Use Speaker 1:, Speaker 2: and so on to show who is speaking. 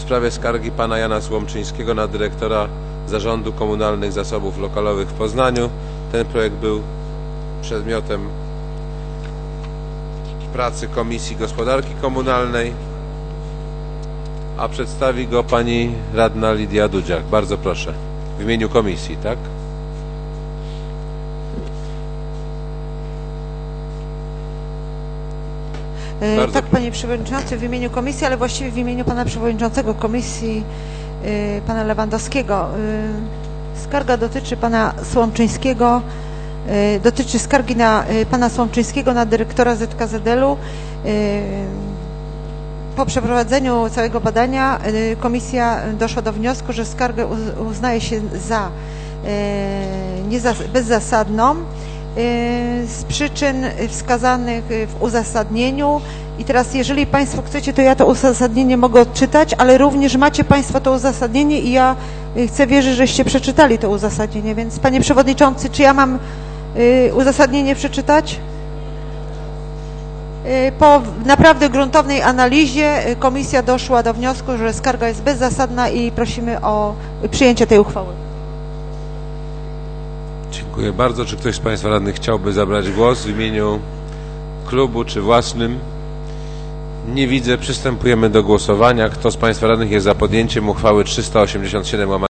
Speaker 1: sprawie skargi pana Jana Słomczyńskiego na dyrektora Zarządu Komunalnych Zasobów Lokalowych w Poznaniu. Ten projekt był przedmiotem pracy Komisji Gospodarki Komunalnej, a przedstawi go pani radna Lidia Dudziak. Bardzo proszę. W imieniu komisji, tak?
Speaker 2: Tak, panie przewodniczący, w imieniu komisji, ale właściwie w imieniu pana przewodniczącego komisji, pana Lewandowskiego. Skarga dotyczy pana Słomczyńskiego, dotyczy skargi na pana Słomczyńskiego na dyrektora ZKZL-u. Po przeprowadzeniu całego badania komisja doszła do wniosku, że skargę uznaje się za bezzasadną z przyczyn wskazanych w uzasadnieniu. I teraz, jeżeli państwo chcecie, to ja to uzasadnienie mogę odczytać, ale również macie państwo to uzasadnienie i ja chcę wierzyć, żeście przeczytali to uzasadnienie. Więc, panie przewodniczący, czy ja mam uzasadnienie przeczytać? Po naprawdę gruntownej analizie komisja doszła do wniosku, że skarga jest bezzasadna i prosimy o przyjęcie tej uchwały.
Speaker 1: Dziękuję bardzo. Czy ktoś z państwa radnych chciałby zabrać głos w imieniu klubu czy własnym? Nie widzę. Przystępujemy do głosowania. Kto z państwa radnych jest za podjęciem uchwały 387